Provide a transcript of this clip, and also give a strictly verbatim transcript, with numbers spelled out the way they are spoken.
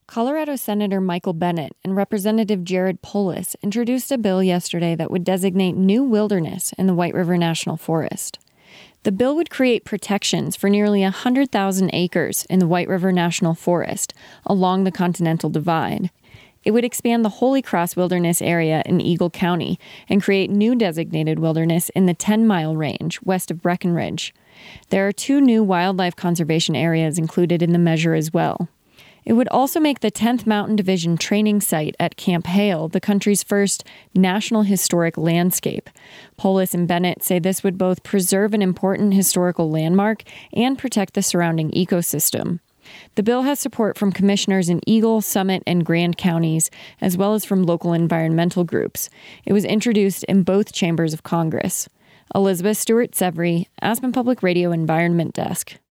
Colorado Senator Michael Bennet and Representative Jared Polis introduced a bill yesterday that would designate new wilderness in the White River National Forest. The bill would create protections for nearly one hundred thousand acres in the White River National Forest along the Continental Divide. It would expand the Holy Cross Wilderness area in Eagle County and create new designated wilderness in the ten-mile range west of Breckenridge. There are two new wildlife conservation areas included in the measure as well. It would also make the tenth Mountain Division training site at Camp Hale the country's first National Historic Landscape. Polis and Bennett say this would both preserve an important historical landmark and protect the surrounding ecosystem. The bill has support from commissioners in Eagle, Summit, and Grand counties, as well as from local environmental groups. It was introduced in both chambers of Congress. Elizabeth Stewart-Severy, Aspen Public Radio Environment Desk.